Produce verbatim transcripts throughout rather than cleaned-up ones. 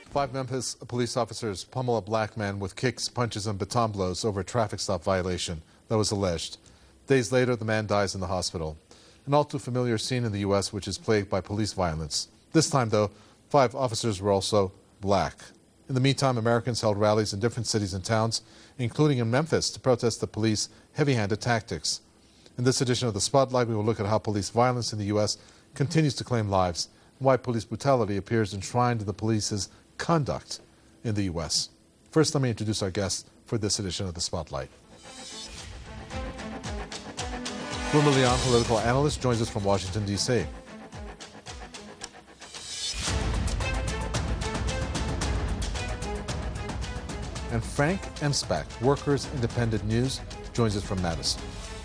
Five Memphis police officers pummel a black man with kicks, punches, and baton blows over a traffic stop violation that was alleged. Days later, the man dies in the hospital. An all too familiar scene in the U S which is plagued by police violence. This time, though, five officers were also black. In the meantime, Americans held rallies in different cities and towns, including in Memphis, to protest the police heavy-handed tactics. In this edition of The Spotlight, we will look at how police violence in the U S continues to claim lives and why police brutality appears enshrined in the police's conduct in the U S. First, let me introduce our guest for this edition of The Spotlight. Wilmer Leon, political analyst, joins us from Washington, D C And Frank Emspak, Workers Independent News, joins us from Madison.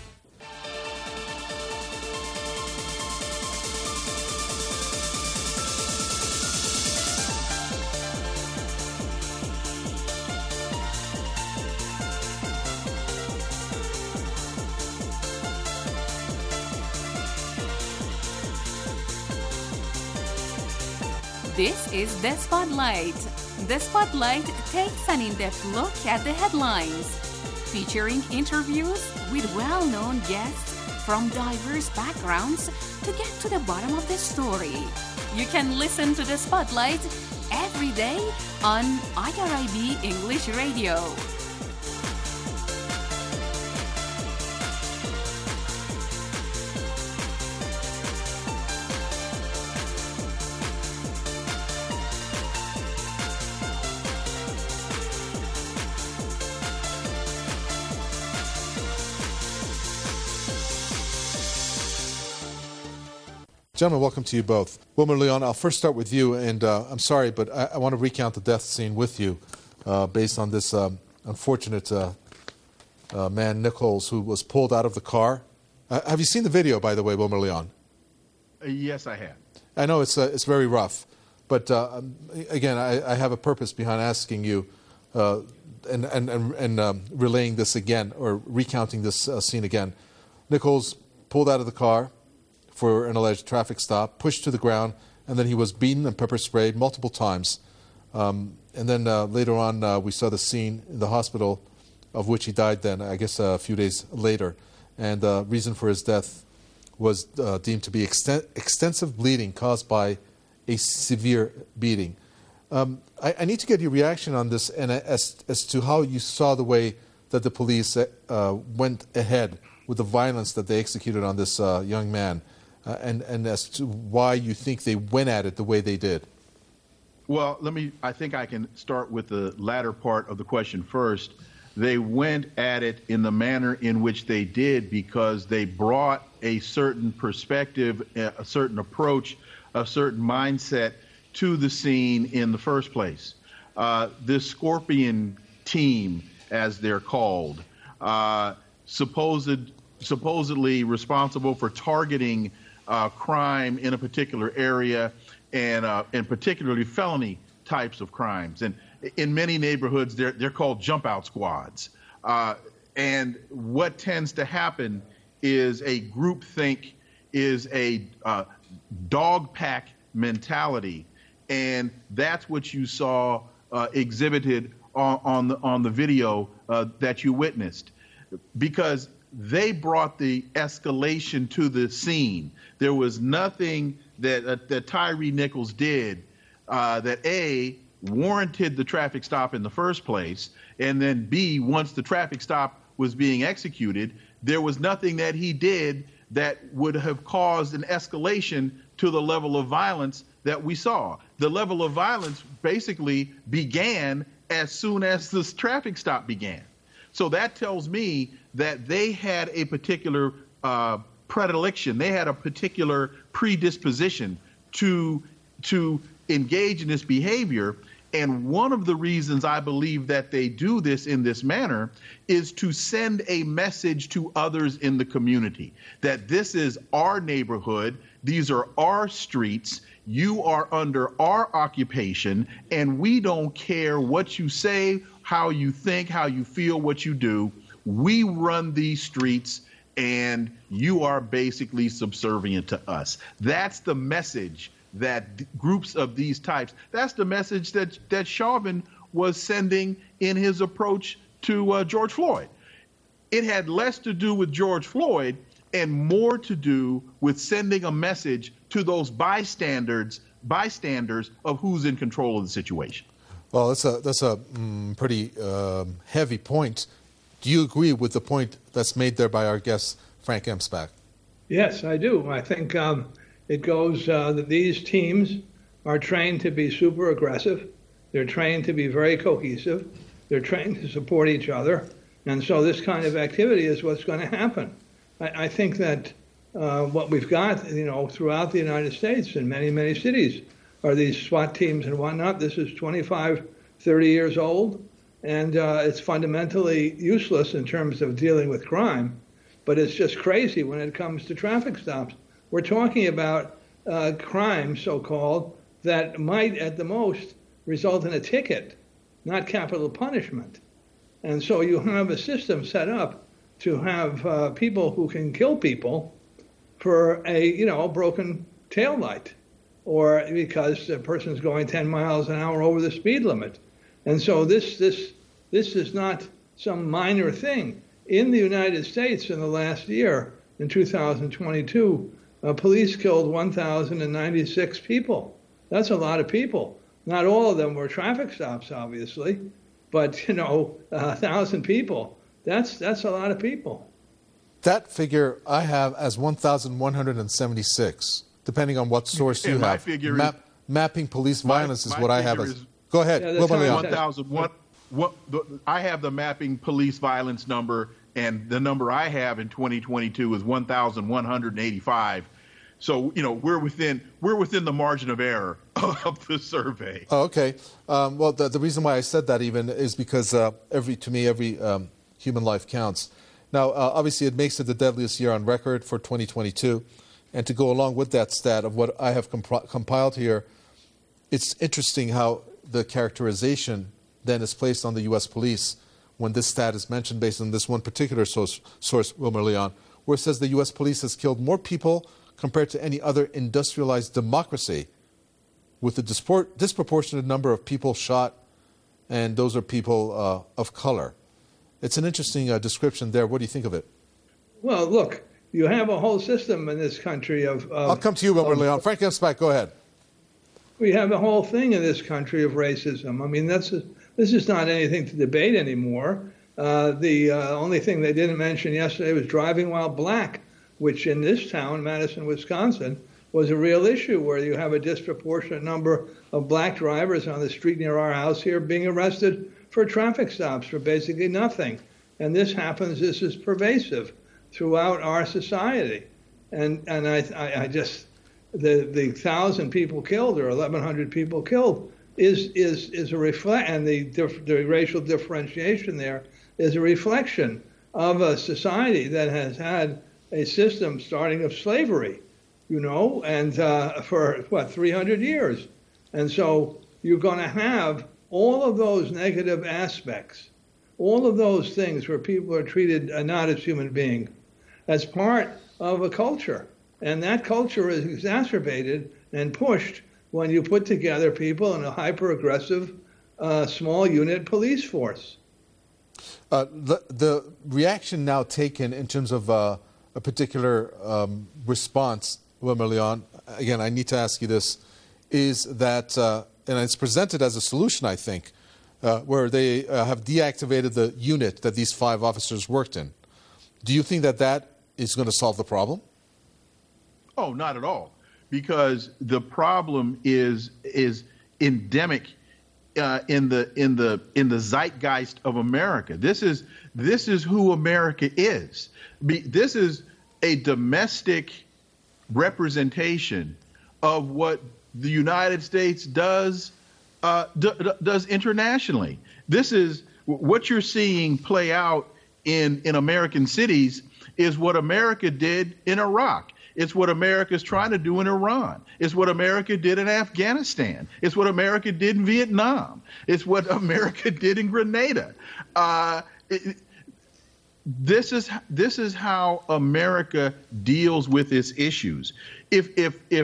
This is The Spotlight. The Spotlight takes an in-depth look at the headlines, featuring interviews with well-known guests from diverse backgrounds to get to the bottom of the story. You can listen to The Spotlight every day on I R I B English Radio. Gentlemen, welcome to you both. Wilmer Leon, I'll first start with you, and uh, I'm sorry, but I, I want to recount the death scene with you uh, based on this um, unfortunate uh, uh, man, Nichols, who was pulled out of the car. Uh, have you seen the video, by the way, Wilmer Leon? Uh, yes, I have. I know it's uh, it's very rough, but uh, again, I, I have a purpose behind asking you uh, and, and, and, and um, relaying this again, or recounting this uh, scene again. Nichols pulled out of the car for an alleged traffic stop, pushed to the ground, and then he was beaten and pepper sprayed multiple times. Um, and then uh, later on, uh, we saw the scene in the hospital, of which he died then, I guess uh, a few days later. And the uh, reason for his death was uh, deemed to be exten- extensive bleeding caused by a severe beating. Um, I, I need to get your reaction on this, and as, as to how you saw the way that the police uh, went ahead with the violence that they executed on this uh, young man. Uh, and, and as to why you think they went at it the way they did. Well, let me, I think I can start with the latter part of the question first. They went at it in the manner in which they did because they brought a certain perspective, a certain approach, a certain mindset to the scene in the first place. Uh, this Scorpion team, as they're called, uh, supposed, supposedly responsible for targeting Uh, crime in a particular area, and uh, and particularly felony types of crimes. And in many neighborhoods, they're they're called jump out squads. Uh, and what tends to happen is a groupthink, is a uh, dog pack mentality, and that's what you saw uh, exhibited on, on the on the video uh, that you witnessed, because they brought the escalation to the scene. There was nothing that uh, that Tyree Nichols did uh, that A, warranted the traffic stop in the first place, and then B, once the traffic stop was being executed, there was nothing that he did that would have caused an escalation to the level of violence that we saw. The level of violence basically began as soon as this traffic stop began. So that tells me that they had a particular uh, predilection. They had a particular predisposition to to engage in this behavior. And one of the reasons I believe that they do this in this manner is to send a message to others in the community that this is our neighborhood. These are our streets. You are under our occupation, and we don't care what you say, how you think, how you feel, what you do. We run these streets, and you are basically subservient to us. That's the message that d- groups of these types. That's the message that that Chauvin was sending in his approach to uh, George Floyd. It had less to do with George Floyd and more to do with sending a message to those bystanders, bystanders of who's in control of the situation. Well, that's a that's a mm, pretty um, heavy point. Do you agree with the point that's made there by our guest, Frank Emspak? Yes, I do. I think um, it goes uh, that these teams are trained to be super aggressive. They're trained to be very cohesive. They're trained to support each other. And so this kind of activity is what's going to happen. I, I think that uh, what we've got, you know, throughout the United States in many, many cities are these SWAT teams and whatnot. This is twenty-five, thirty years old, and uh, it's fundamentally useless in terms of dealing with crime. But it's just crazy when it comes to traffic stops. We're talking about uh, crime, so-called, that might at the most result in a ticket, not capital punishment. And so you have a system set up to have uh, people who can kill people for a, you know, broken taillight, or because the person's going ten miles an hour over the speed limit. And so this this this is not some minor thing. In the United States in the last year, in two thousand twenty-two, uh, police killed one thousand ninety-six people. That's a lot of people. Not all of them were traffic stops, obviously, but, you know, a thousand people, that's that's a lot of people. That figure I have as one thousand one hundred seventy-six, depending on what source you and my have. Figure Map, is, mapping police my, violence is my what I have as... Is, go ahead. Yeah, that's Wilmer Leon. one thousand one. What the, I have the mapping police violence number, and the number I have in twenty twenty-two is one thousand one hundred eighty-five. So, you know, we're within we're within the margin of error of the survey. Oh, okay. Um, well, the, the reason why I said that even is because uh, every to me every um, human life counts. Now, uh, obviously, it makes it the deadliest year on record for twenty twenty-two, and to go along with that stat of what I have comp- compiled here, it's interesting how the characterization then is placed on the U S police when this stat is mentioned based on this one particular source, source Wilmer Leon, where it says the U S police has killed more people compared to any other industrialized democracy, with a dispor- disproportionate number of people shot, and those are people uh, of color. It's an interesting uh, description there. What do you think of it? Well, look, you have a whole system in this country of... of I'll come to you, Wilmer of, Leon. Frank Emspak, go ahead. We have a whole thing in this country of racism. I mean, that's a, this is not anything to debate anymore. Uh, the uh, only thing they didn't mention yesterday was driving while black, which in this town, Madison, Wisconsin, was a real issue where you have a disproportionate number of black drivers on the street near our house here being arrested for traffic stops for basically nothing. And this happens, this is pervasive throughout our society. And and I I, I just, the the thousand people killed or eleven hundred people killed is is is a reflect, and the the racial differentiation there is a reflection of a society that has had a system starting of slavery, you know, and uh, for, what, three hundred years. And so you're going to have all of those negative aspects, all of those things where people are treated uh, not as human beings, as part of a culture. And that culture is exacerbated and pushed when you put together people in a hyper-aggressive, uh, small unit police force. Uh, the, the reaction now taken in terms of uh, a particular um, response, Wilmer Leon, again, I need to ask you this, is that, uh, and it's presented as a solution, I think, uh, where they uh, have deactivated the unit that these five officers worked in. Do you think that that is going to solve the problem? Oh, not at all, because the problem is is endemic uh, in the in the in the zeitgeist of America. This is this is who America is. Be, this is a domestic representation of what the United States does uh, d- d- does internationally. This is what you're seeing play out in in American cities is what America did in Iraq. It's what America's trying to do in Iran. It's what America did in Afghanistan. It's what America did in Vietnam. It's what America did in Grenada. Uh, it, this is this is how America deals with its issues. If if if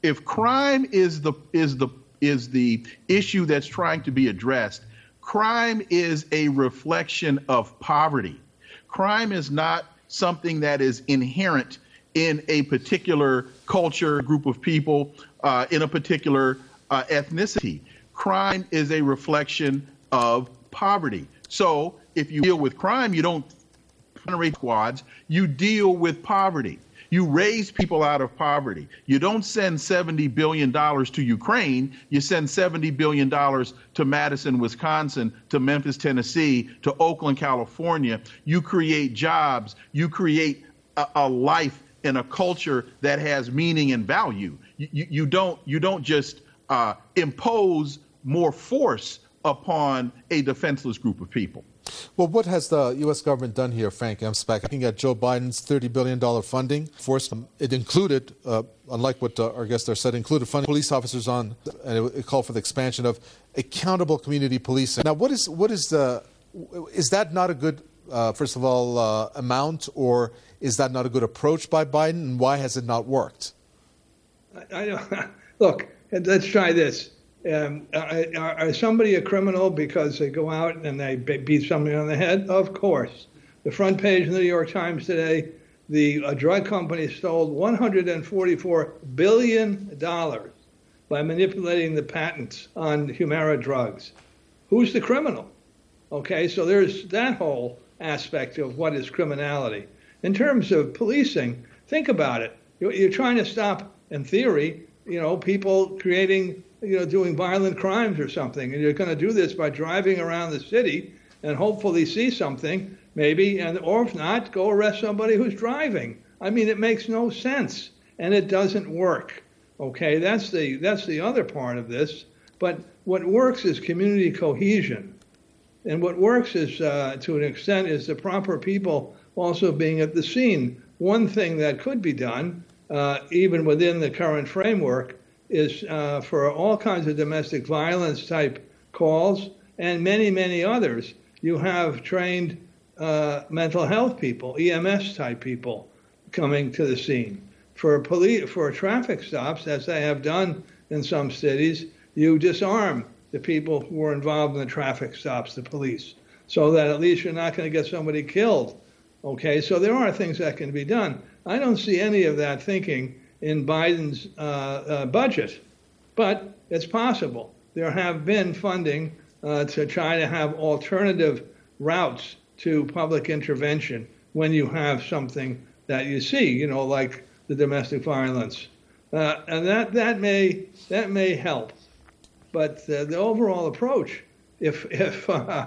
if crime is the is the is the issue that's trying to be addressed, crime is a reflection of poverty. Crime is not something that is inherent in a particular culture, group of people, uh, in a particular uh, ethnicity. Crime is a reflection of poverty. So if you deal with crime, you don't generate squads, you deal with poverty. You raise people out of poverty. You don't send seventy billion dollars to Ukraine. You send seventy billion dollars to Madison, Wisconsin, to Memphis, Tennessee, to Oakland, California. You create jobs. You create a, a life and a culture that has meaning and value. You, you, you don't you don't just uh, impose more force upon a defenseless group of people. Well, what has the U S government done here, Frank Emspak? Looking at Joe Biden's thirty billion dollars funding, forced it included, uh, unlike what uh, our guest there said, included funding police officers on, and it, it called for the expansion of accountable community policing. Now, what is what is the is that not a good, uh, first of all, uh, amount, or is that not a good approach by Biden, and why has it not worked? I, I don't, look, let's try this. Um, are, are somebody a criminal because they go out and they beat somebody on the head? Of course. The front page of the New York Times today, the uh, drug company stole one hundred forty-four billion dollars by manipulating the patents on Humira drugs. Who's the criminal? Okay, so there's that whole aspect of what is criminality. In terms of policing, think about it. You're, you're trying to stop, in theory, you know, people creating, you know, doing violent crimes or something. And you're going to do this by driving around the city and hopefully see something, maybe, and or if not, go arrest somebody who's driving. I mean, it makes no sense, and it doesn't work. Okay, that's the that's the other part of this. But what works is community cohesion. And what works is, uh, to an extent, is the proper people also being at the scene. One thing that could be done, uh, even within the current framework, is uh, for all kinds of domestic violence type calls and many, many others, you have trained uh, mental health people, E M S type people coming to the scene. For police, for traffic stops, as they have done in some cities, you disarm the people who are involved in the traffic stops, the police, so that at least you're not going to get somebody killed. Okay, so there are things that can be done. I don't see any of that thinking in Biden's uh, uh, budget, but it's possible. There have been funding uh, to try to have alternative routes to public intervention when you have something that you see, you know, like the domestic violence, uh, and that that may that may help. But uh, the overall approach, if if uh,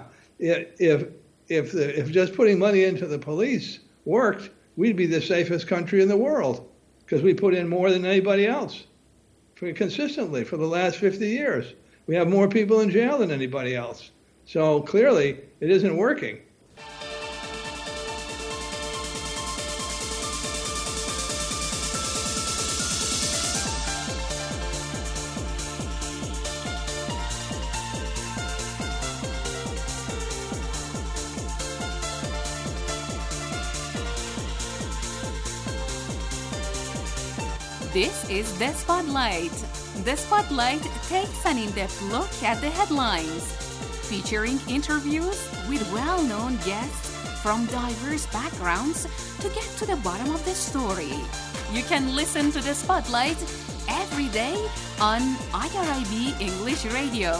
if if the, if just putting money into the police worked, we'd be the safest country in the world because we put in more than anybody else for, consistently for the last fifty years. We have more people in jail than anybody else. So clearly, it isn't working. This is The Spotlight. The Spotlight takes an in-depth look at the headlines, featuring interviews with well-known guests from diverse backgrounds to get to the bottom of the story. You can listen to The Spotlight every day on I R I B English Radio.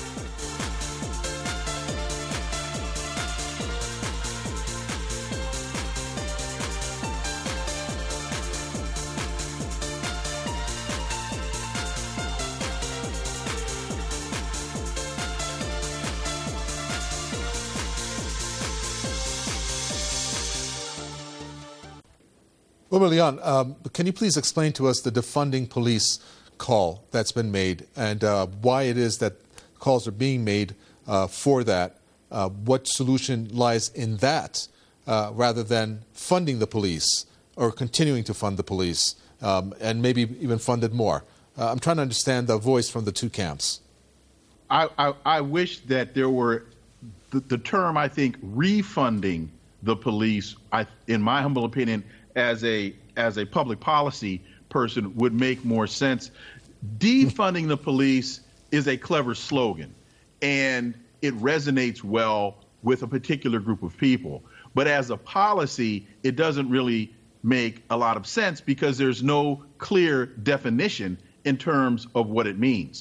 Well, Leon, um, can you please explain to us the defunding police call that's been made and uh, why it is that calls are being made uh, for that? Uh, what solution lies in that uh, rather than funding the police or continuing to fund the police um, and maybe even fund it more? Uh, I'm trying to understand the voice from the two camps. I, I, I wish that there were the, the term, I think, refunding the police, I, in my humble opinion, as a as a public policy person would make more sense. Defunding the police is a clever slogan, and it resonates well with a particular group of people. But as a policy, it doesn't really make a lot of sense because there's no clear definition in terms of what it means.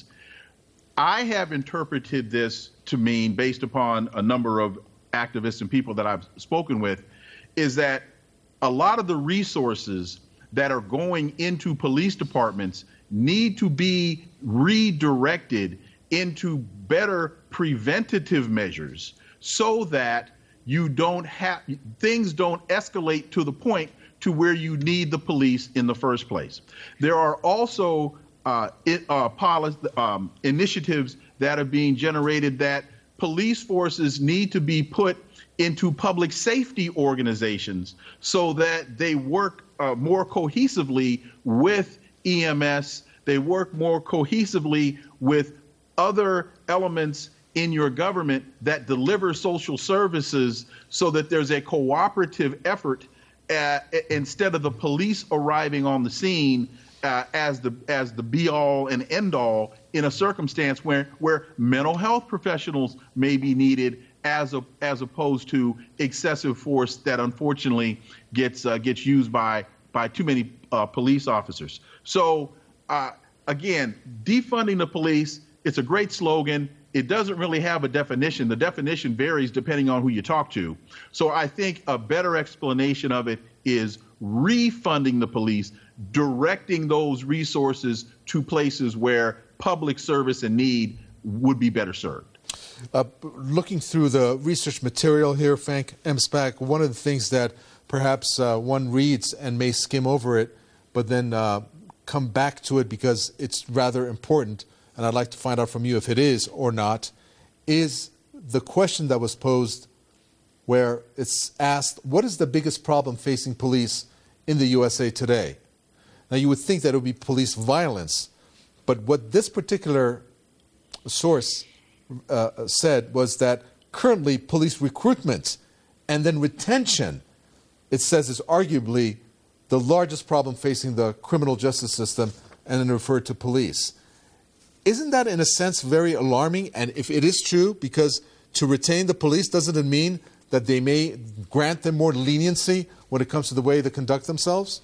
I have interpreted this to mean, based upon a number of activists and people that I've spoken with, is that a lot of the resources that are going into police departments need to be redirected into better preventative measures so that you don't have things don't escalate to the point to where you need the police in the first place. There are also uh, it, uh, policy, um, initiatives that are being generated that police forces need to be put into public safety organizations so that they work uh, more cohesively with E M S. They work more cohesively with other elements in your government that deliver social services so that there's a cooperative effort uh, instead of the police arriving on the scene uh, as the as the be all and end all in a circumstance where where mental health professionals may be needed as a, as opposed to excessive force that unfortunately gets uh, gets used by by too many uh, police officers. So uh, again, defunding the police, it's a great slogan. It doesn't really have a definition. The definition varies depending on who you talk to. So I think a better explanation of it is refunding the police, directing those resources to places where public service and need would be better served. Uh, looking through the research material here, Frank M. Spack, one of the things that perhaps uh, one reads and may skim over it, but then uh, come back to it because it's rather important, and I'd like to find out from you if it is or not, is the question that was posed where it's asked, what is the biggest problem facing police in the U S A today? Now, you would think that it would be police violence, but what this particular source uh, said was that currently police recruitment and then retention, it says, is arguably the largest problem facing the criminal justice system, and then referred to police. Isn't that, in a sense, very alarming? And if it is true, because to retain the police, doesn't it mean that they may grant them more leniency when it comes to the way they conduct themselves?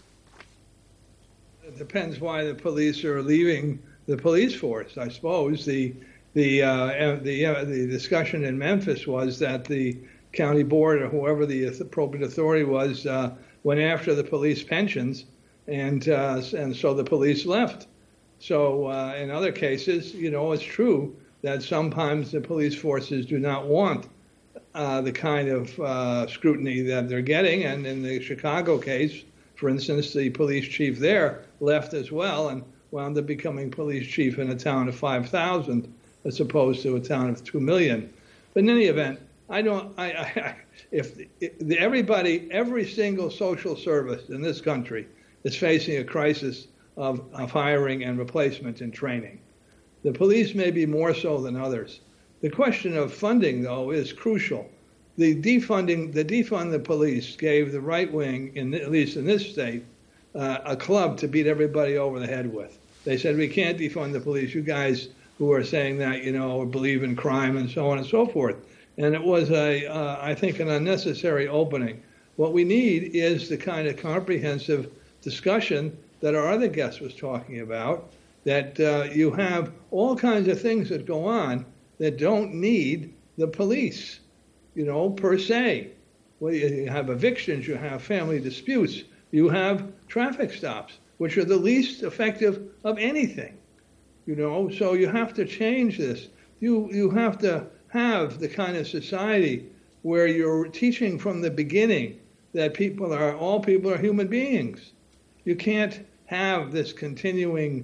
It depends why the police are leaving the police force. I suppose the the uh, the uh, the discussion in Memphis was that the county board or whoever the appropriate authority was uh, went after the police pensions, and uh, and so the police left. So uh, in other cases, you know, it's true that sometimes the police forces do not want uh, the kind of uh, scrutiny that they're getting. And in the Chicago case, for instance, the police chief there left as well and wound up becoming police chief in a town of five thousand as opposed to a town of two million. But in any event, I don't. I, I if, if the, everybody, every single social service in this country is facing a crisis Of, of hiring and replacement and training. The police may be more so than others. The question of funding, though, is crucial. The defunding, the defund the police gave the right wing, in at least in this state, uh, a club to beat everybody over the head with. They said, we can't defund the police. You guys who are saying that, you know, believe in crime and so on and so forth. And it was, a, uh, I think, an unnecessary opening. What we need is the kind of comprehensive discussion that our other guest was talking about, that uh, you have all kinds of things that go on that don't need the police, you know, per se. Well, you have evictions, you have family disputes, you have traffic stops, which are the least effective of anything, you know. So you have to change this. You you have to have the kind of society where you're teaching from the beginning that people are all people are human beings. You can't have this continuing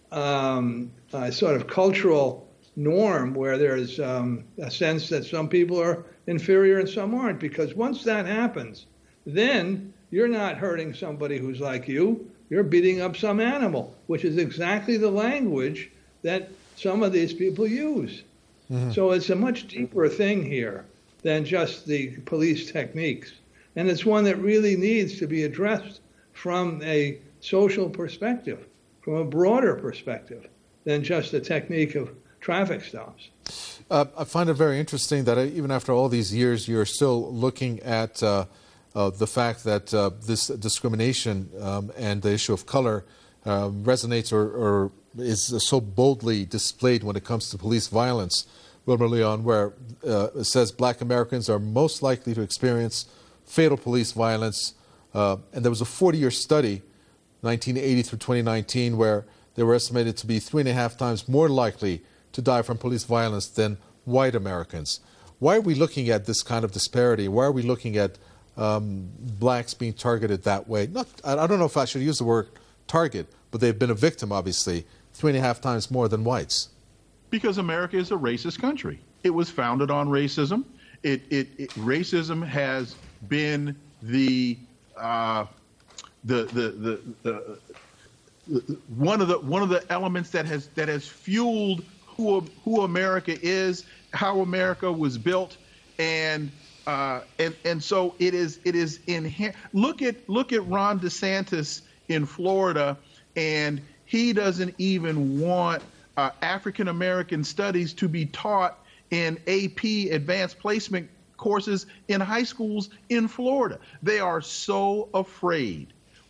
um, uh, sort of cultural norm where there's um, a sense that some people are inferior and some aren't, because once that happens, then you're not hurting somebody who's like you, you're beating up some animal, which is exactly the language that some of these people use. Mm-hmm. So it's a much deeper thing here than just the police techniques. And it's one that really needs to be addressed from a social perspective, from a broader perspective than just the technique of traffic stops. Uh, I find it very interesting that even after all these years, you're still looking at uh, uh, the fact that uh, this discrimination um, and the issue of color uh, resonates or, or is so boldly displayed when it comes to police violence. Wilmer Leon, where uh, it says black Americans are most likely to experience fatal police violence. Uh, and there was a forty-year study, nineteen eighty through twenty nineteen, where they were estimated to be three and a half times more likely to die from police violence than white Americans. Why are we looking at this kind of disparity? Why are we looking at um, blacks being targeted that way? Not, I don't know if I should use the word target, but they've been a victim, obviously, three and a half times more than whites. Because America is a racist country. It was founded on racism. It, it, it racism has been the uh, the the the, the the one of the one of the elements that has that has fueled who who America is, how America was built, and uh, and and so it is it is inherent. Look at look at Ron DeSantis in Florida, and he doesn't even want uh, African American studies to be taught in A P advanced placement courses in high schools in Florida. They are so afraid.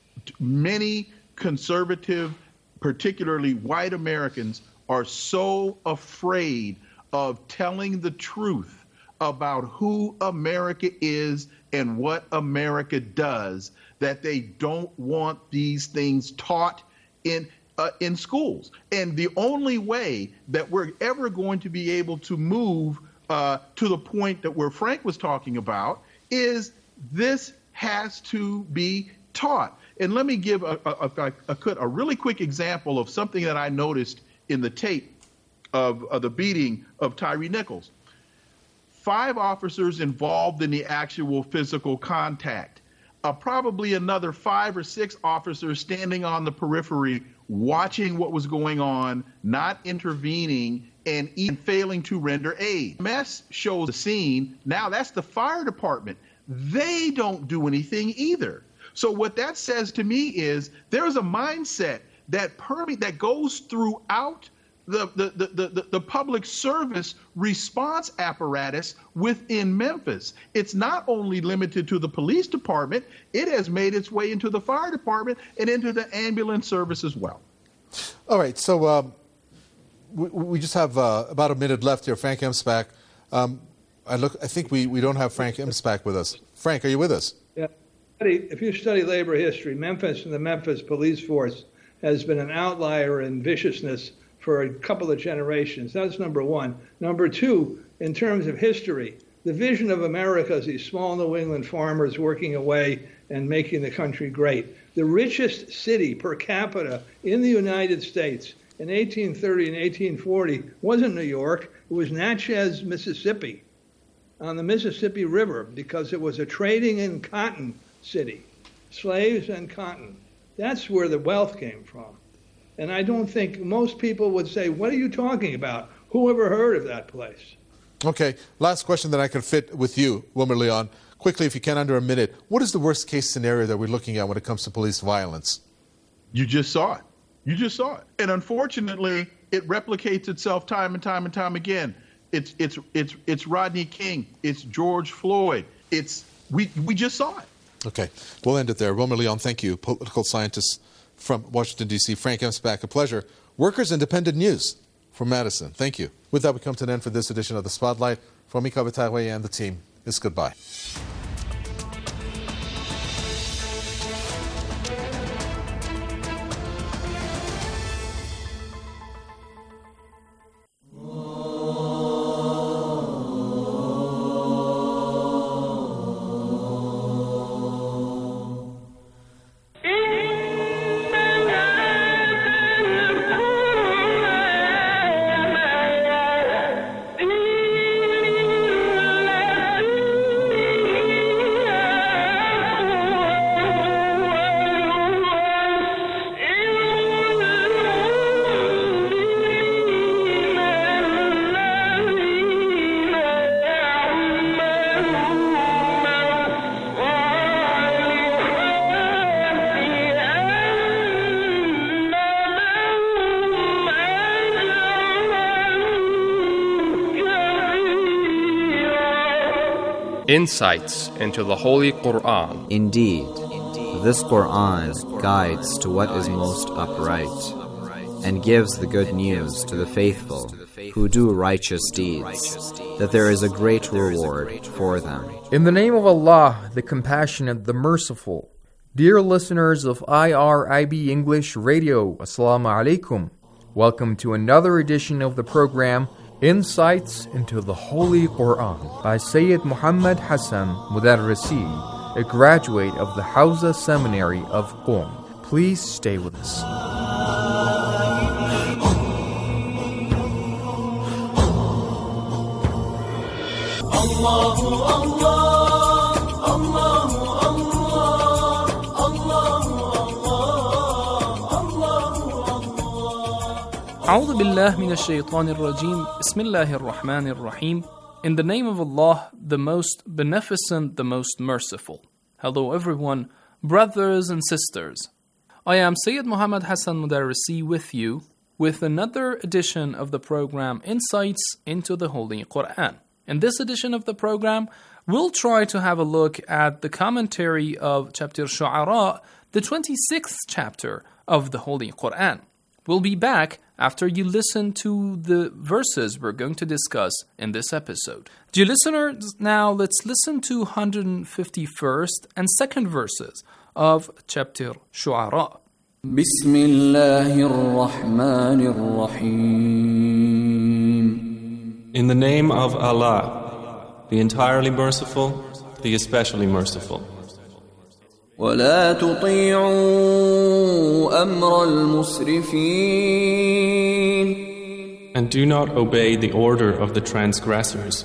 Many conservative, particularly white Americans, are so afraid of telling the truth about who America is and what America does that they don't want these things taught in uh, in schools. And the only way that we're ever going to be able to move uh, to the point that where Frank was talking about is this has to be taught. And let me give a, a, a, a, a really quick example of something that I noticed in the tape of, of the beating of Tyree Nichols. Five officers involved in the actual physical contact. Uh, probably another five or six officers standing on the periphery watching what was going on, not intervening, and even failing to render aid. M S shows the scene. Now that's the fire department. They don't do anything either. So what that says to me is there's a mindset that perme- that goes throughout the, the, the, the, the public service response apparatus within Memphis. It's not only limited to the police department, it has made its way into the fire department and into the ambulance service as well. All right, so um, we, we just have uh, about a minute left here. Frank Emspak. Um, I look. I think we, we don't have Frank Emspak with us. Frank, are you with us? Yeah. If you study labor history, Memphis and the Memphis police force has been an outlier in viciousness for a couple of generations. That's number one. Number two, in terms of history, the vision of America is these small New England farmers working away and making the country great. The richest city per capita in the United States in eighteen thirty and eighteen forty wasn't New York. It was Natchez, Mississippi, on the Mississippi River, because it was a trading in cotton city, slaves and cotton. That's where the wealth came from. And I don't think most people would say, what are you talking about? Who ever heard of that place? Okay, last question that I can fit with you, Wilmer Leon. Quickly, if you can, under a minute. What is the worst case scenario that we're looking at when it comes to police violence? You just saw it. You just saw it. And unfortunately, it replicates itself time and time and time again. It's it's it's it's Rodney King. It's George Floyd. It's we we just saw it. Okay, we'll end it there. Wilmer Leon, thank you. Political scientist from Washington, D C Frank Emspak, a pleasure. Workers Independent News from Madison. Thank you. With that, we come to an end for this edition of The Spotlight. From Mika Batawe and the team, it's goodbye. Insights into the Holy Quran. Indeed, this Quran guides to what is most upright and gives the good news to the faithful who do righteous deeds, that there is a great reward for them. In the name of Allah, the Compassionate, the Merciful. Dear listeners of I R I B English Radio, Assalamu alaikum. Welcome to another edition of the program Insights into the Holy Quran by Sayyid Muhammad Hassan Mudarrisi, a graduate of the Hawza Seminary of Qom. Please stay with us. Allahu Allah, Allahu Allah, Allahu أعوذ بالله من الشيطان الرجيم بسم الله الرحمن الرحيم. In the name of Allah, the most beneficent, the most merciful. Hello everyone, brothers and sisters. I am Sayyid Muhammad Hassan Mudarrisi with you with another edition of the program Insights into the Holy Quran. In this edition of the program, we'll try to have a look at the commentary of chapter Shu'ara, the twenty-sixth chapter of the Holy Quran. We'll be back after you listen to the verses we're going to discuss in this episode. Dear listeners, now let's listen to one hundred fifty-first and second verses of chapter Shu'ara. Bismillahir Rahmanir Rahim. In the name of Allah, the entirely merciful, the especially merciful. ولا تطيعوا أمر المسرفين. And do not obey the order of the transgressors.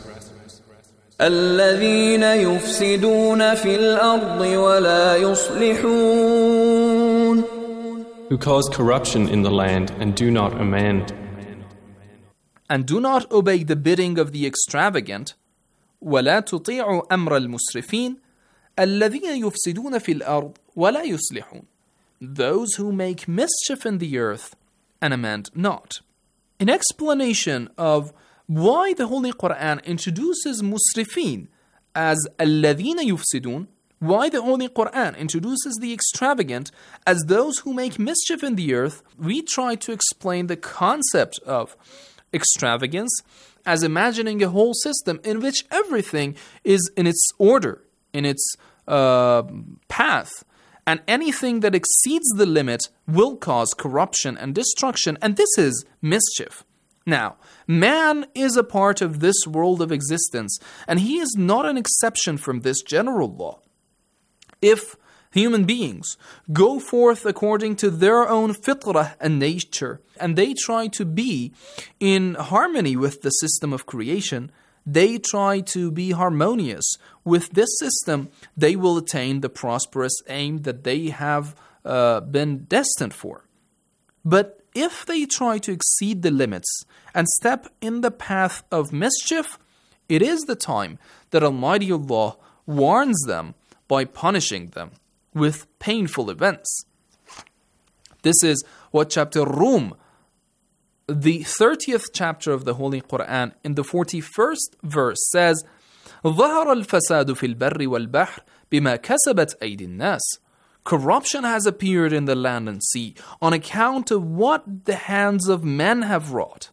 الذين يفسدون في الأرض ولا يصلحون. Who cause corruption in the land and do not amend. And do not obey the bidding of the extravagant. ولا تطيعوا أمر المسرفين. الذين يفسدون في الأرض ولا يصلحون. Those who make mischief in the earth and amend not. In explanation of why the Holy Quran introduces musrifin as الذين يفسدون, why the Holy Quran introduces the extravagant as those who make mischief in the earth, we try to explain the concept of extravagance as imagining a whole system in which everything is in its order, in its uh, path, and anything that exceeds the limit will cause corruption and destruction, and this is mischief. Now, man is a part of this world of existence, and he is not an exception from this general law. If human beings go forth according to their own fitrah and nature, and they try to be in harmony with the system of creation, they try to be harmonious with this system, they will attain the prosperous aim that they have uh, been destined for. But if they try to exceed the limits and step in the path of mischief, it is the time that Almighty Allah warns them by punishing them with painful events. This is what chapter Rum, the thirtieth chapter of the Holy Quran, in the forty-first verse says, ظهر الفساد في البر والبحر بما كسبت أيدي الناس. Corruption has appeared in the land and sea on account of what the hands of men have wrought.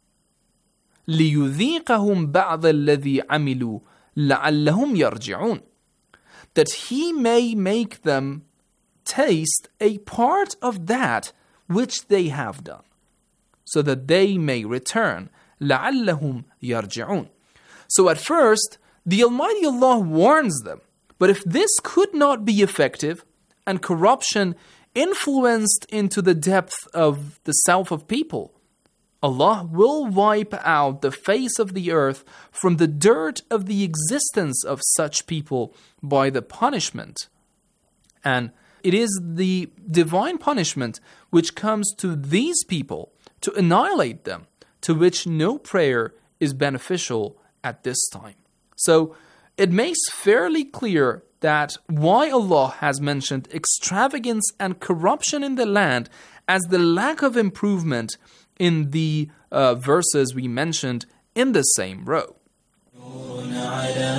ليذيقهم بعض الذي عملوا لعلهم يرجعون. That he may make them taste a part of that which they have done, so that they may return. لَعَلَّهُمْ يَرْجِعُونَ. So at first, the Almighty Allah warns them. But if this could not be effective, and corruption influenced into the depth of the self of people, Allah will wipe out the face of the earth from the dirt of the existence of such people by the punishment. And it is the divine punishment which comes to these people to annihilate them, to which no prayer is beneficial at this time. So it makes fairly clear that why Allah has mentioned extravagance and corruption in the land as the lack of improvement in the uh, verses we mentioned in the same row.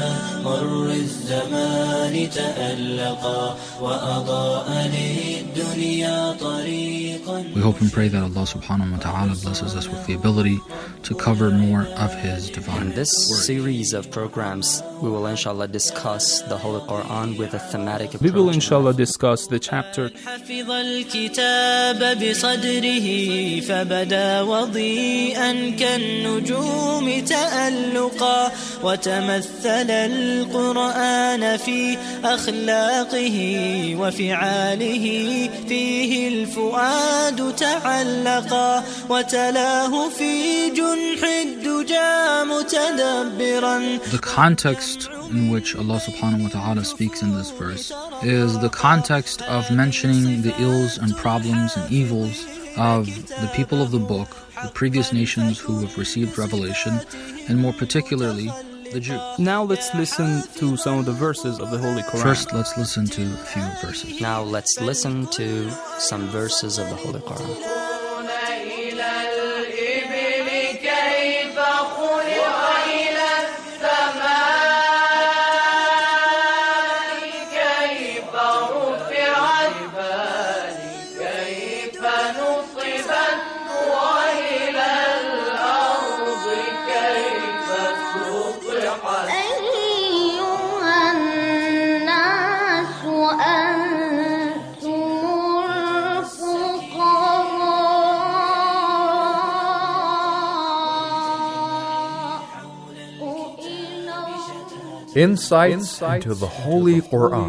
مر الزمان تألقا وأضاء للدنيا طريقا. We hope and pray that Allah subhanahu wa ta'ala blesses us with the ability to cover more of His divine In this word. series of programs, we will inshallah discuss the Holy Quran with a thematic approach. We will inshallah discuss the chapter. حفظ الكتاب بصدره فبدا وضيئا كالنجوم تألقا وتمثل القرآن في أخلاقه وفعاله فيه الفؤاد تعلقا وتلاه في جنح الدجى متدبرا. The context in which Allah subhanahu wa ta'ala speaks in this verse is the context of mentioning the ills and problems and evils of the people of the book, the previous nations who have received revelation, and more particularly the Jews. Now let's listen to some of the verses of the Holy Quran. First, let's listen to a few verses. Now let's listen to some verses of the Holy Quran. Insights, Insights into the Holy Quran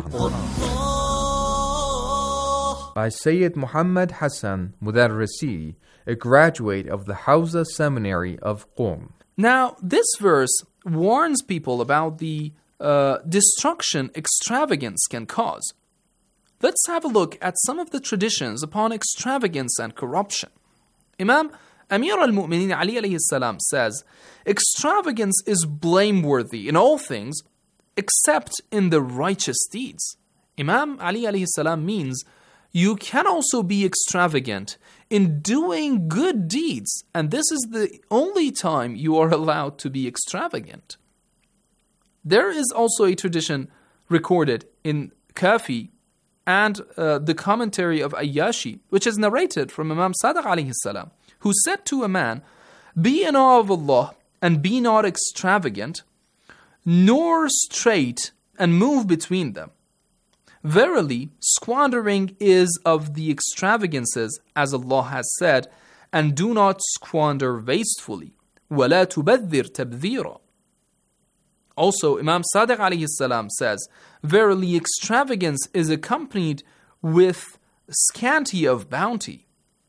by Sayyid Muhammad Hassan Mudarrisi, a graduate of the Hawza Seminary of Qom. Now, this verse warns people about the uh, destruction extravagance can cause. Let's have a look at some of the traditions upon extravagance and corruption. Imam Amir al-Mu'minin Ali alayhi salam says, extravagance is blameworthy in all things except in the righteous deeds. Imam Ali alayhi salam means you can also be extravagant in doing good deeds, and this is the only time you are allowed to be extravagant. There is also a tradition recorded in Kafi and uh, the commentary of Ayyashi, which is narrated from Imam Sadiq alayhi salam, who said to a man, "Be in awe of Allah and be not extravagant, nor straight and move between them. Verily, squandering is of the extravagances, as Allah has said, and do not squander wastefully. وَلَا تُبَذِّرْ تَبْذِيرًا." Also, Imam Sadiq alayhi salam says, verily extravagance is accompanied with scanty of bounty.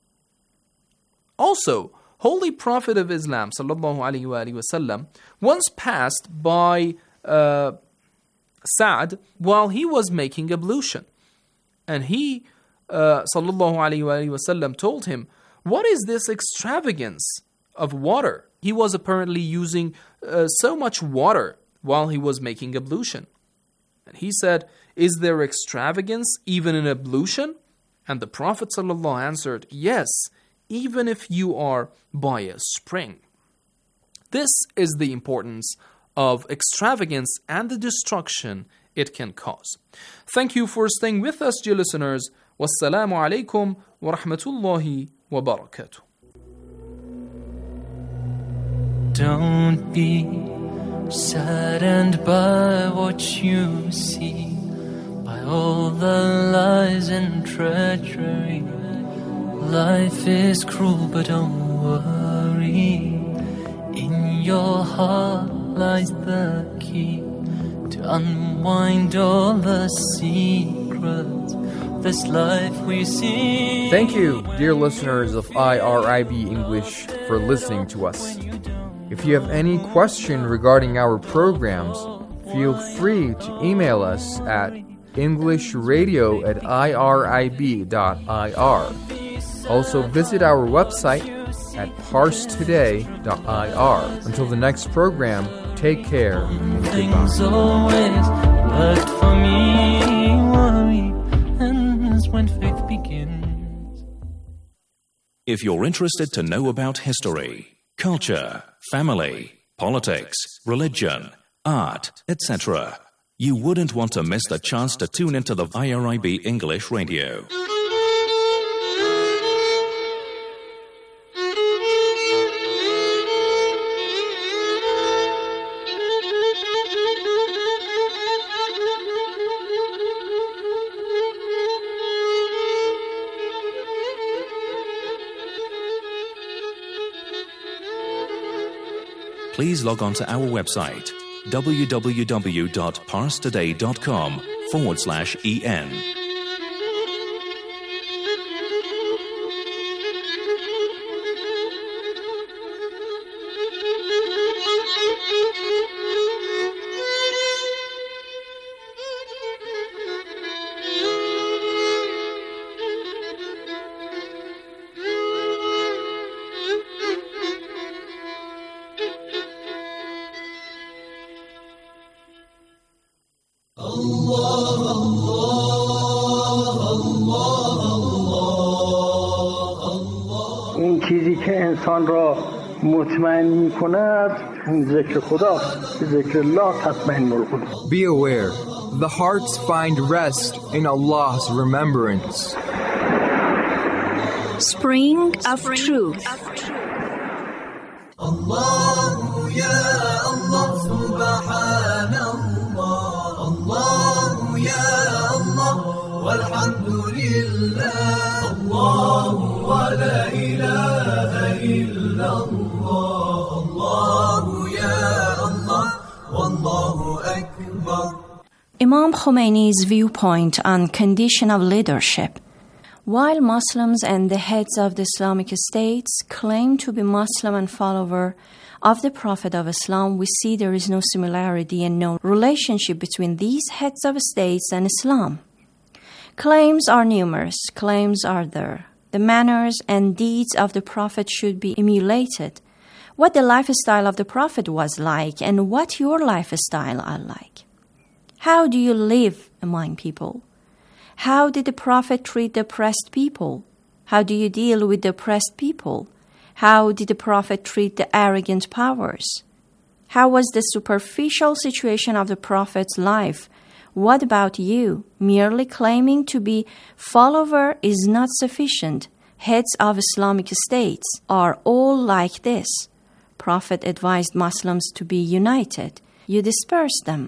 Also, Holy Prophet of Islam sallallahu alaihi wasallam once passed by uh, Sa'd while he was making ablution, and he uh, sallallahu alaihi wasallam told him, "What is this extravagance of water?" He was apparently using uh, so much water while he was making ablution, and he said, "Is there extravagance even in ablution?" And the Prophet sallallahu answered, "Yes, even if you are by a spring." This is the importance of extravagance and the destruction it can cause. Thank you for staying with us, dear listeners. Wassalamu alaikum wa rahmatullahi wa barakatuh. Don't be saddened by what you see, by all the lies and treachery. Life is cruel, but don't worry. In your heart lies the key to unwind all the secrets of this life we see. Thank you, dear listeners of I R I B English, for listening to us. If you have any question regarding our programs, feel free to email us at englishradio at irib dot I R. Also visit our website at parse today dot I R. Until the next program, take care and Things goodbye. always worked for me. Worry ends when faith begins. If you're interested to know about history, culture, family, politics, religion, art, et cetera. You wouldn't want to miss the chance to tune into the I R I B English Radio. Please log on to our website, www.parstoday.com forward slash en. اون چیزی که انسان را مطمئن می‌کند ذکر خداست. ذکر الله تطمئن القلوب. Be aware, the hearts find rest in Allah's remembrance. Spring of Truth. Allah ya Allah subhanallah. Allah ya Allah walhamdulillah. Allah wa la ilaha illallah. Allah ya Allah wallahu akbar. Imam Khomeini's viewpoint on conditional leadership. While Muslims and the heads of the Islamic states claim to be Muslim and follower of the Prophet of Islam, we see there is no similarity and no relationship between these heads of states and Islam. Claims are numerous, claims are there. The manners and deeds of the Prophet should be emulated. What the lifestyle of the Prophet was like and what your lifestyle are like. How do you live among people? How did the Prophet treat the oppressed people? How do you deal with the oppressed people? How did the Prophet treat the arrogant powers? How was the superficial situation of the Prophet's life? What about you? Merely claiming to be follower is not sufficient. Heads of Islamic states are all like this. Prophet advised Muslims to be united. You disperse them.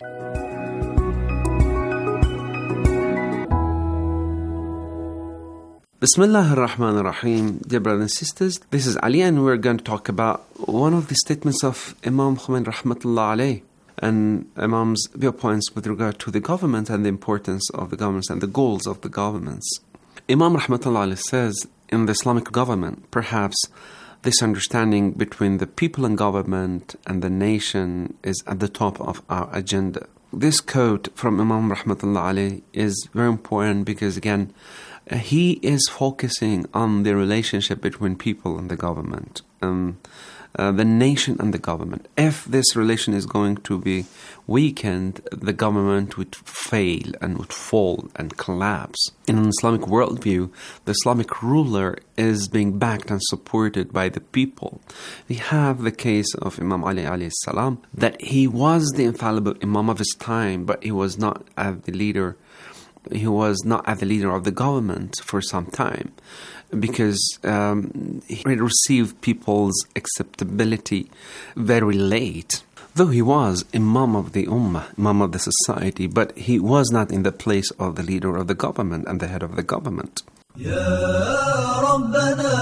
Bismillah ar-Rahman ar-Rahim. Dear brothers and sisters, this is Ali and we're going to talk about one of the statements of Imam Khomeini rahmatullah alayh and Imam's viewpoints with regard to the government and the importance of the governments and the goals of the governments. Imam rahmatullah alayh says, in the Islamic government, perhaps this understanding between the people and government and the nation is at the top of our agenda. This quote from Imam rahmatullah alayh is very important because, again, he is focusing on the relationship between people and the government, um, uh, the nation and the government. If this relation is going to be weakened, the government would fail and would fall and collapse. In an Islamic worldview, the Islamic ruler is being backed and supported by the people. We have the case of Imam Ali alayhi salam, that he was the infallible Imam of his time, but he was not as the leader He was not as the leader of the government for some time because um, he received people's acceptability very late. Though he was Imam of the Ummah, Imam of the society, but he was not in the place of the leader of the government and the head of the government. Ya Rabbana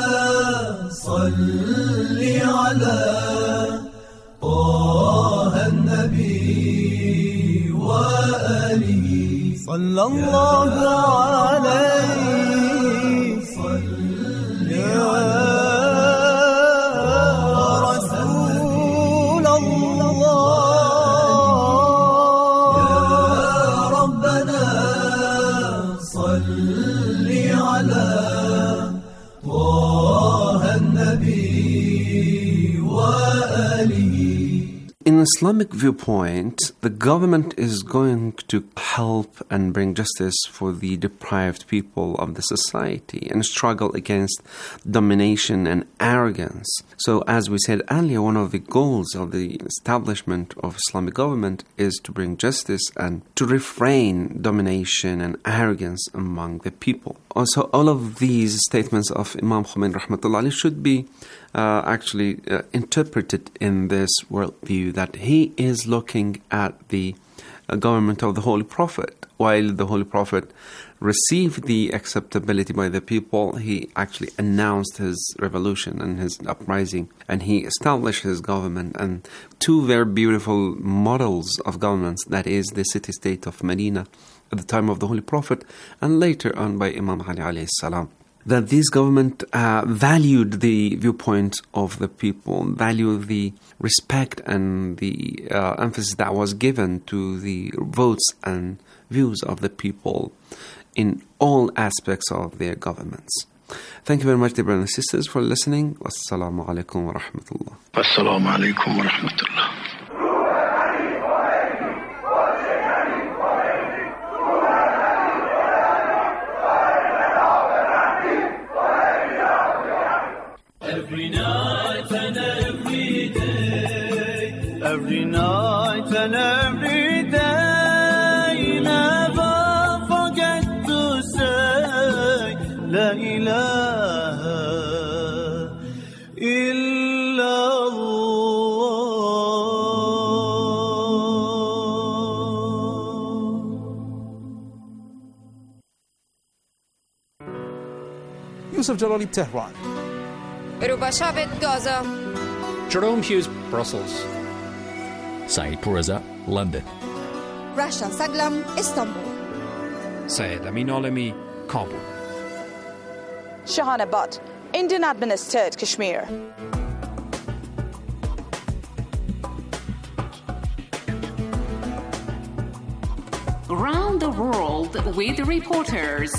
salli ala Taha an-Nabi wa alihi. صلى الله عليه يا رسول الله يا ربنا صل على طه النبي وآله. In Islamic viewpoint, the government is going to help and bring justice for the deprived people of the society and struggle against domination and arrogance. So, as we said earlier, one of the goals of the establishment of Islamic government is to bring justice and to refrain domination and arrogance among the people. Also, all of these statements of Imam Khomeini rahmatullah alayhi should be uh, actually uh, interpreted in this worldview that he is looking at the uh, government of the Holy Prophet. While the Holy Prophet received the acceptability by the people, he actually announced his revolution and his uprising, and he established his government. And two very beautiful models of governments, that is the city-state of Medina at the time of the Holy Prophet, and later on by Imam Ali alayhi salam. That this government uh, valued the viewpoint of the people, valued the respect and the uh, emphasis that was given to the votes and views of the people in all aspects of their governments. Thank you very much, dear brothers and sisters, for listening. Wassalamu alaikum wa rahmatullah. Wassalamu alaikum wa rahmatullah. Every night and every day, every night and every day, never forget to say La ilaha illallah. Yusuf Jalali, Tehran. Ruba Shabit, Gaza. Jerome Hughes, Brussels. Saeed Pourreza, London. Rasha Saglam, Istanbul. Syed Amin Alami, Kabul. Shahana Butt, Indian administered Kashmir. Around the world with reporters.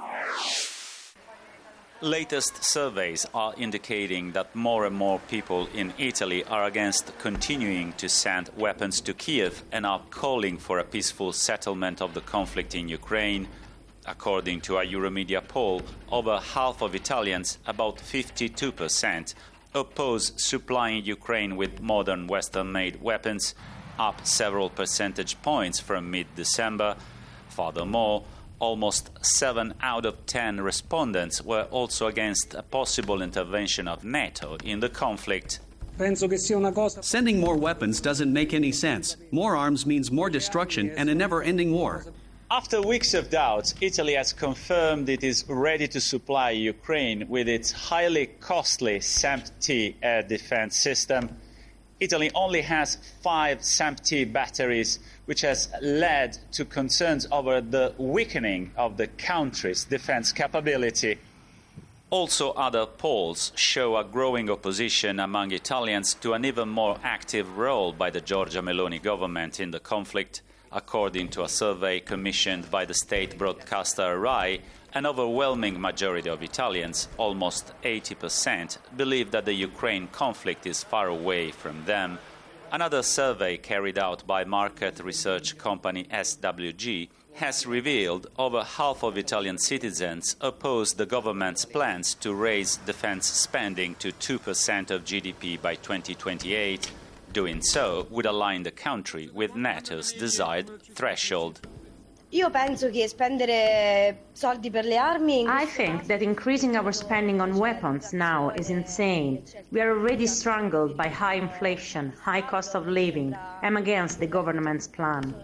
Latest surveys are indicating that more and more people in Italy are against continuing to send weapons to Kiev and are calling for a peaceful settlement of the conflict in Ukraine. According to a Euromedia poll, over half of Italians, about fifty-two percent, oppose supplying Ukraine with modern Western-made weapons, up several percentage points from mid-December. Furthermore, almost seven out of ten respondents were also against a possible intervention of NATO in the conflict. Sending more weapons doesn't make any sense. More arms means more destruction and a never-ending war. After weeks of doubts, Italy has confirmed it is ready to supply Ukraine with its highly costly SAMP-T air defense system. Italy only has five SAMP-T batteries, which has led to concerns over the weakening of the country's defense capability. Also, other polls show a growing opposition among Italians to an even more active role by the Giorgia Meloni government in the conflict. According to a survey commissioned by the state broadcaster Rai, an overwhelming majority of Italians, almost eighty percent, believe that the Ukraine conflict is far away from them. Another survey carried out by market research company S W G has revealed over half of Italian citizens oppose the government's plans to raise defense spending to two percent of G D P by twenty twenty-eight. Doing so would align the country with NATO's desired threshold. Io penso che spendere soldi per le armi. I think that increasing our spending on weapons now is insane. We are already strangled by high inflation, high cost of living. I'm against the government's plan.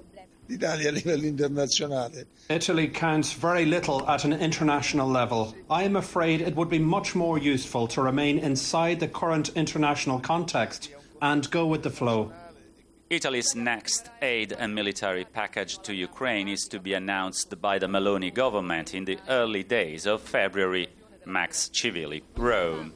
Italy counts very little at an international level. I am afraid it would be much more useful to remain inside the current international context and go with the flow. Italy's next aid and military package to Ukraine is to be announced by the Meloni government in the early days of February. Max Civili, Rome.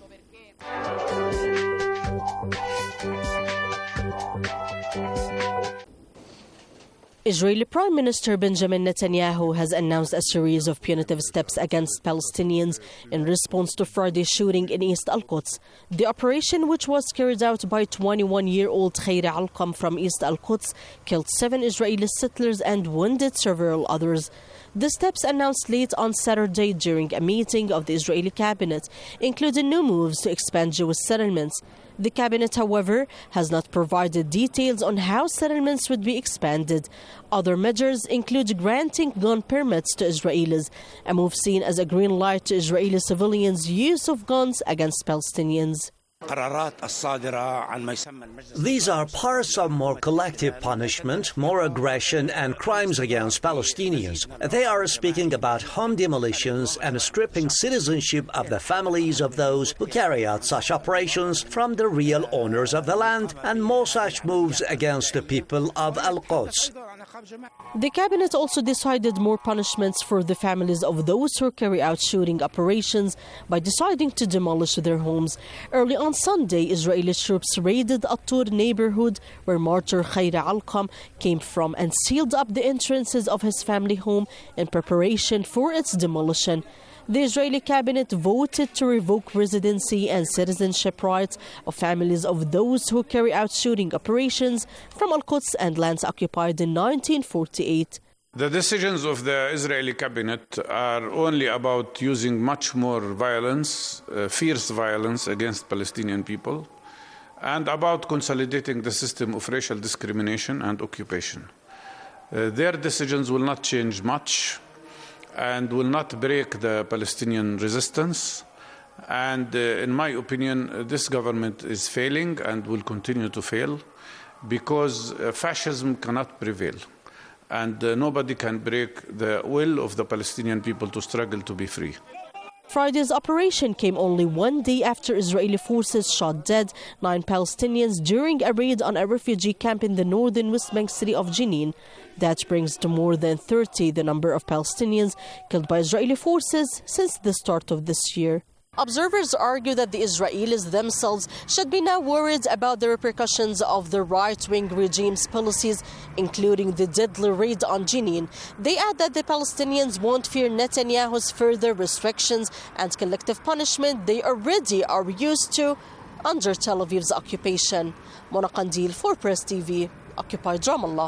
Israeli Prime Minister Benjamin Netanyahu has announced a series of punitive steps against Palestinians in response to Friday's shooting in East Al-Quds. The operation, which was carried out by twenty-one-year-old Khairi Alqam from East Al-Quds, killed seven Israeli settlers and wounded several others. The steps announced late on Saturday during a meeting of the Israeli cabinet included new moves to expand Jewish settlements. The cabinet, however, has not provided details on how settlements would be expanded. Other measures include granting gun permits to Israelis, a move seen as a green light to Israeli civilians' use of guns against Palestinians. These are parts of more collective punishment, more aggression and crimes against Palestinians. They are speaking about home demolitions and stripping citizenship of the families of those who carry out such operations from the real owners of the land, and more such moves against the people of Al-Quds. The cabinet also decided more punishments for the families of those who carry out shooting operations by deciding to demolish their homes. Early on Sunday, Israeli troops raided At-Tur neighborhood where martyr Khairi Alqam came from and sealed up the entrances of his family home in preparation for its demolition. The Israeli cabinet voted to revoke residency and citizenship rights of families of those who carry out shooting operations from Al-Quds and lands occupied in nineteen forty-eight. The decisions of the Israeli cabinet are only about using much more violence, uh, fierce violence against Palestinian people, and about consolidating the system of racial discrimination and occupation. Uh, their decisions will not change much and will not break the Palestinian resistance. And uh, in my opinion, this government is failing and will continue to fail because uh, fascism cannot prevail. And uh, nobody can break the will of the Palestinian people to struggle to be free. Friday's operation came only one day after Israeli forces shot dead nine Palestinians during a raid on a refugee camp in the northern West Bank city of Jenin. That brings to more than thirty the number of Palestinians killed by Israeli forces since the start of this year. Observers argue that the Israelis themselves should be now worried about the repercussions of the right-wing regime's policies, including the deadly raid on Jenin. They add that the Palestinians won't fear Netanyahu's further restrictions and collective punishment they already are used to under Tel Aviv's occupation. Mona Qandil for Press T V, occupied Ramallah.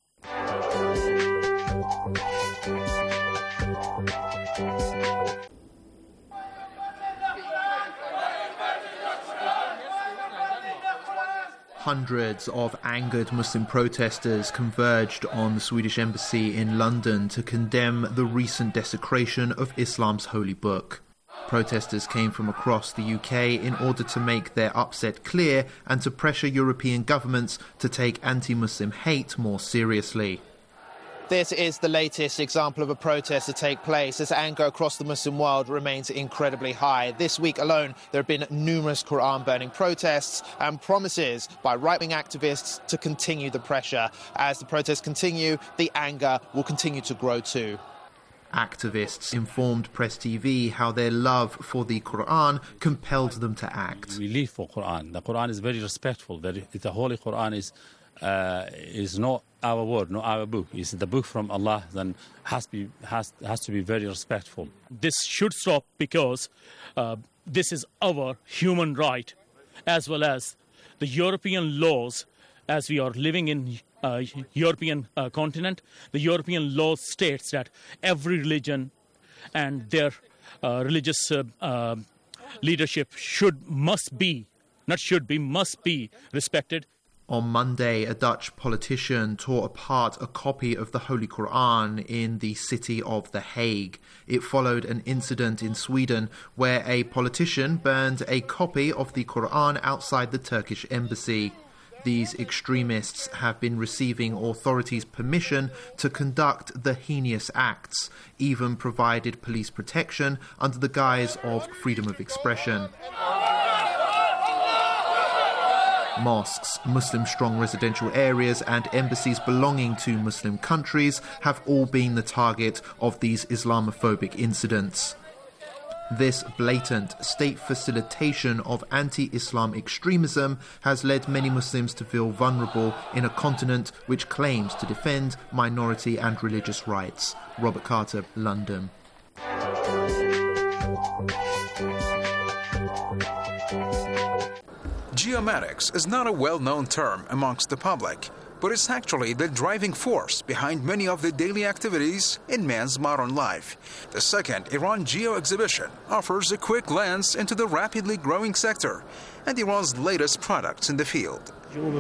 Hundreds of angered Muslim protesters converged on the Swedish embassy in London to condemn the recent desecration of Islam's holy book. Protesters came from across the U K in order to make their upset clear and to pressure European governments to take anti-Muslim hate more seriously. This is the latest example of a protest to take place as anger across the Muslim world remains incredibly high. This week alone, there have been numerous Quran-burning protests and promises by right-wing activists to continue the pressure. As the protests continue, the anger will continue to grow too. Activists informed Press T V how their love for the Quran compelled them to act. We live for Quran. The Quran is very respectful. Very, the Holy Quran is uh, is not our word, not our book. It's the book from Allah. Then has to be has has to be very respectful. This should stop because uh, this is our human right, as well as the European laws, as we are living in. Uh, European uh, continent, the European law states that every religion and their uh, religious uh, uh, leadership should, must be, not should be, must be respected. On Monday, a Dutch politician tore apart a copy of the Holy Quran in the city of The Hague. It followed an incident in Sweden where a politician burned a copy of the Quran outside the Turkish embassy. These extremists have been receiving authorities' permission to conduct the heinous acts, even provided police protection under the guise of freedom of expression. Mosques, Muslim-strong residential areas and embassies belonging to Muslim countries have all been the target of these Islamophobic incidents. This blatant state facilitation of anti-Islam extremism has led many Muslims to feel vulnerable in a continent which claims to defend minority and religious rights. Robert Carter, London. Geomatics is not a well-known term amongst the public, but it's actually the driving force behind many of the daily activities in man's modern life. The second Iran Geo exhibition offers a quick glance into the rapidly growing sector and Iran's latest products in the field.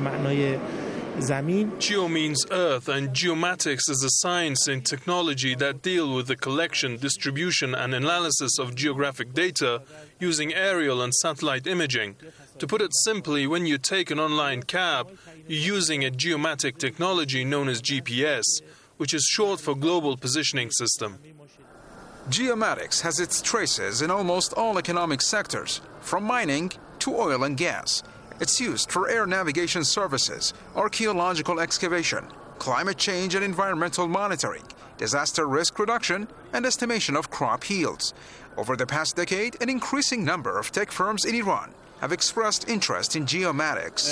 Geo means earth, and geomatics is a science and technology that deal with the collection, distribution and analysis of geographic data using aerial and satellite imaging. To put it simply, when you take an online cab, you're using a geomatic technology known as G P S, which is short for Global Positioning System. Geomatics has its traces in almost all economic sectors, from mining to oil and gas. It's used for air navigation services, archaeological excavation, climate change and environmental monitoring, disaster risk reduction, and estimation of crop yields. Over the past decade, an increasing number of tech firms in Iran have expressed interest in geomatics.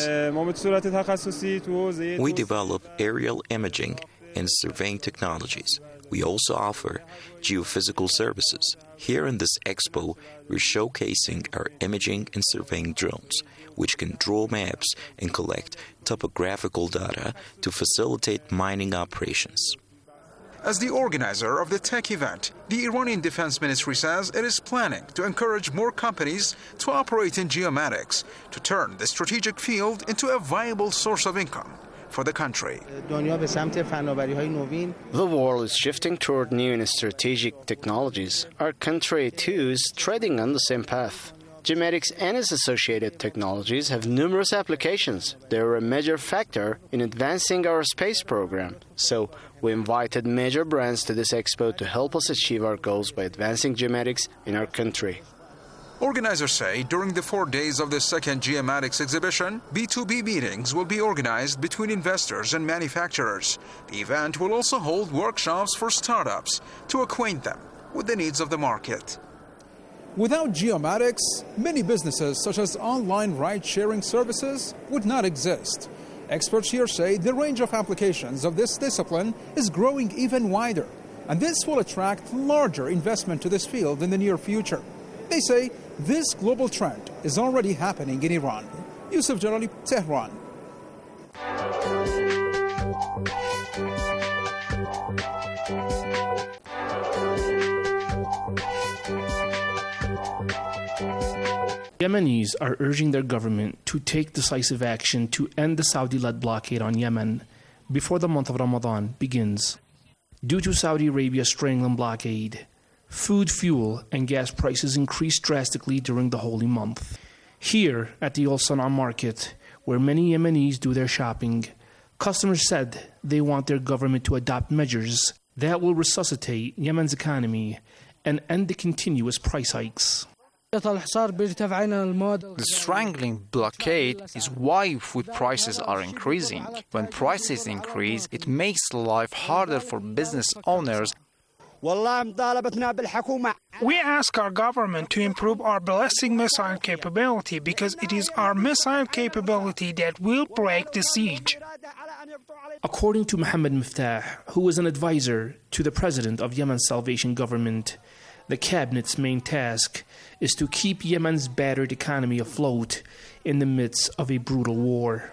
We develop aerial imaging and surveying technologies. We also offer geophysical services. Here in this expo, we're showcasing our imaging and surveying drones, which can draw maps and collect topographical data to facilitate mining operations. As the organizer of the tech event, the Iranian Defense Ministry says it is planning to encourage more companies to operate in geomatics to turn the strategic field into a viable source of income for the country. The world is shifting toward new and strategic technologies. Our country, too, is treading on the same path. Geomatics and its associated technologies have numerous applications. They are a major factor in advancing our space program. So, we invited major brands to this expo to help us achieve our goals by advancing geomatics in our country. Organizers say during the four days of the second Geomatics exhibition, B two B meetings will be organized between investors and manufacturers. The event will also hold workshops for startups to acquaint them with the needs of the market. Without geomatics, many businesses such as online ride-sharing services would not exist. Experts here say the range of applications of this discipline is growing even wider, and this will attract larger investment to this field in the near future. They say this global trend is already happening in Iran. Yusuf Jalali, Tehran. Yemenis are urging their government to take decisive action to end the Saudi-led blockade on Yemen before the month of Ramadan begins. Due to Saudi Arabia's strangling blockade, food, fuel, and gas prices increased drastically during the holy month. Here at the Al Sana'a market, where many Yemenis do their shopping, customers said they want their government to adopt measures that will resuscitate Yemen's economy and end the continuous price hikes. The strangling blockade is why food prices are increasing. When prices increase, it makes life harder for business owners. We ask our government to improve our ballistic missile capability because it is our missile capability that will break the siege. According to Mohammed Miftah, who is an advisor to the president of Yemen's Salvation Government, the cabinet's main task is to keep Yemen's battered economy afloat in the midst of a brutal war.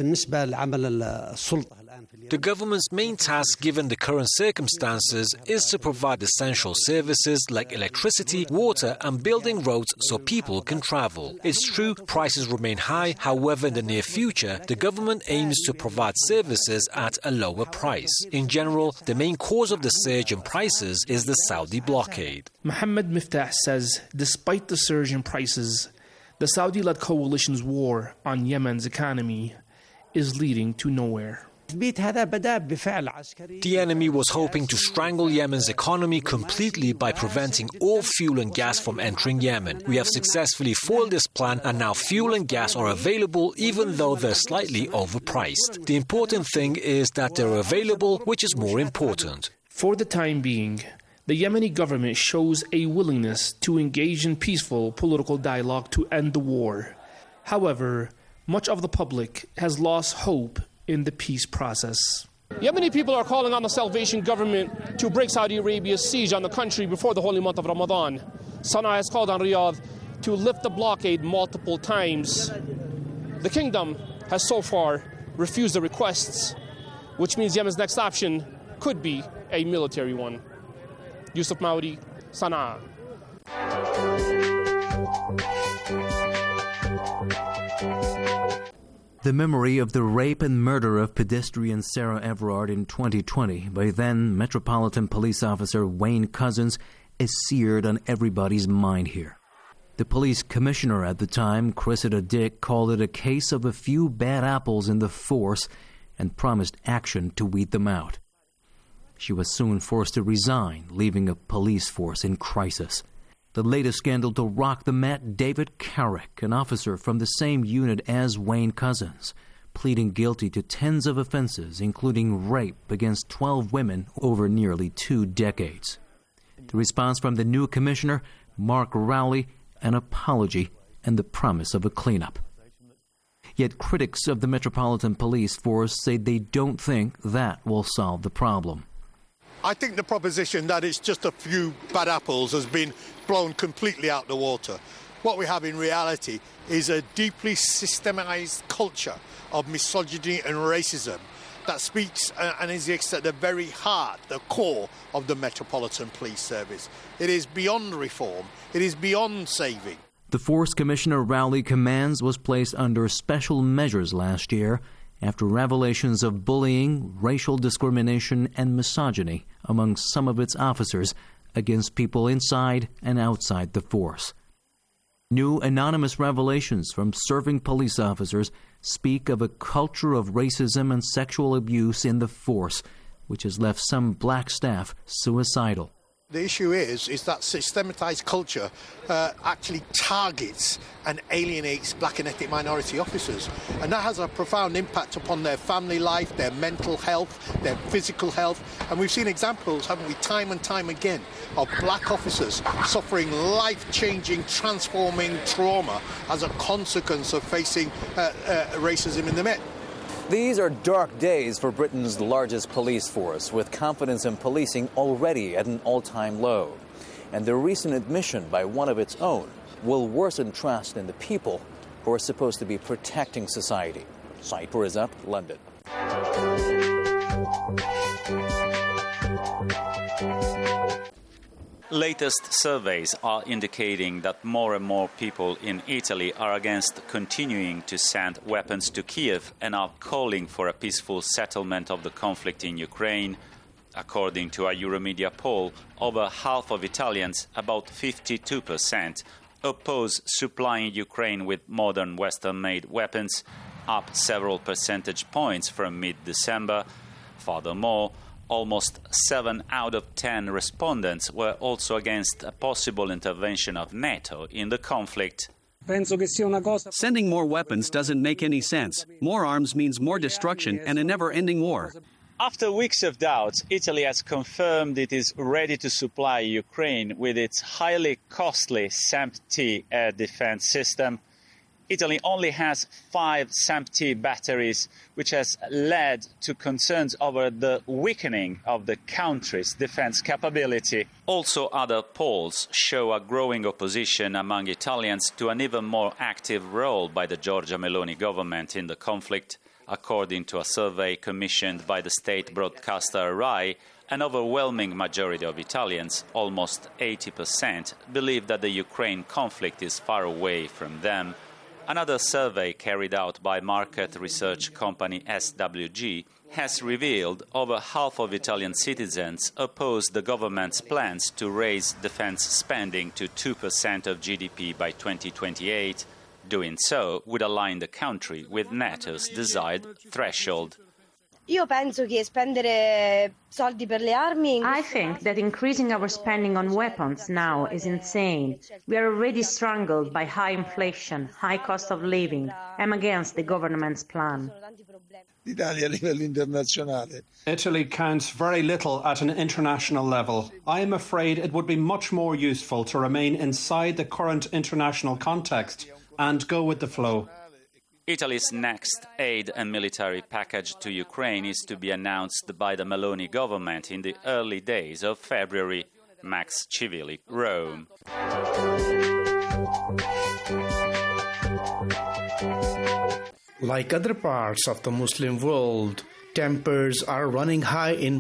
The government's main task, given the current circumstances, is to provide essential services like electricity, water and building roads so people can travel. It's true, prices remain high. However, in the near future, the government aims to provide services at a lower price. In general, the main cause of the surge in prices is the Saudi blockade. Mohammed Miftah says despite the surge in prices, the Saudi-led coalition's war on Yemen's economy is leading to nowhere. The enemy was hoping to strangle Yemen's economy completely by preventing all fuel and gas from entering Yemen. We have successfully foiled this plan, and now fuel and gas are available even though they're slightly overpriced. The important thing is that they're available, which is more important. For the time being, The Yemeni government shows a willingness to engage in peaceful political dialogue to end the war. However, much of the public has lost hope in the peace process. Yemeni people are calling on the Salvation government to break Saudi Arabia's siege on the country before the holy month of Ramadan. Sana'a has called on Riyadh to lift the blockade multiple times. The kingdom has so far refused the requests, which means Yemen's next option could be a military one. Yusuf Maudi, Sana'a. The memory of the rape and murder of pedestrian Sarah Everard in twenty twenty by then Metropolitan Police Officer Wayne Couzens is seared on everybody's mind here. The police commissioner at the time, Cressida Dick, called it a case of a few bad apples in the force and promised action to weed them out. She was soon forced to resign, leaving a police force in crisis. The latest scandal to rock the Met, David Carrick, an officer from the same unit as Wayne Couzens, pleading guilty to tens of offenses, including rape against twelve women over nearly two decades. The response from the new commissioner, Mark Rowley, an apology and the promise of a cleanup. Yet critics of the Metropolitan Police Force say they don't think that will solve the problem. I think the proposition that it's just a few bad apples has been blown completely out the water. What we have in reality is a deeply systematized culture of misogyny and racism that speaks and is at the very heart, the core of the Metropolitan Police Service. It is beyond reform. It is beyond saving. The Force Commissioner Rowley commands was placed under special measures last year after revelations of bullying, racial discrimination, and misogyny among some of its officers against people inside and outside the force. New anonymous revelations from serving police officers speak of a culture of racism and sexual abuse in the force, which has left some black staff suicidal. The issue is, is that systematized culture uh, actually targets and alienates black and ethnic minority officers. And that has a profound impact upon their family life, their mental health, their physical health. And we've seen examples, haven't we, time and time again, of black officers suffering life-changing, transforming trauma as a consequence of facing uh, uh, racism in the Met. These are dark days for Britain's largest police force, with confidence in policing already at an all-time low. And the recent admission by one of its own will worsen trust in the people who are supposed to be protecting society. Saipur is up, London. Latest surveys are indicating that more and more people in Italy are against continuing to send weapons to Kiev and are calling for a peaceful settlement of the conflict in Ukraine. According to a Euromedia poll, over half of Italians, about fifty-two percent, oppose supplying Ukraine with modern Western-made weapons, up several percentage points from mid-December. Furthermore, almost seven out of ten respondents were also against a possible intervention of NATO in the conflict. Sending more weapons doesn't make any sense. More arms means more destruction and a never-ending war. After weeks of doubts, Italy has confirmed it is ready to supply Ukraine with its highly costly SAMP-T air defense system. Italy only has five SAMP-T batteries, which has led to concerns over the weakening of the country's defense capability. Also, other polls show a growing opposition among Italians to an even more active role by the Giorgia Meloni government in the conflict. According to a survey commissioned by the state broadcaster Rai, an overwhelming majority of Italians, almost eighty percent, believe that the Ukraine conflict is far away from them. Another survey carried out by market research company S W G has revealed over half of Italian citizens oppose the government's plans to raise defense spending to two percent of G D P by twenty twenty-eight. Doing so would align the country with NATO's desired threshold. I think that increasing our spending on weapons now is insane. We are already strangled by high inflation, high cost of living. I'm against the government's plan. Italy counts very little at an international level. I am afraid it would be much more useful to remain inside the current international context and go with the flow. Italy's next aid and military package to Ukraine is to be announced by the Meloni government in the early days of February. Max Civili, Rome. Like other parts of the Muslim world, tempers are running high in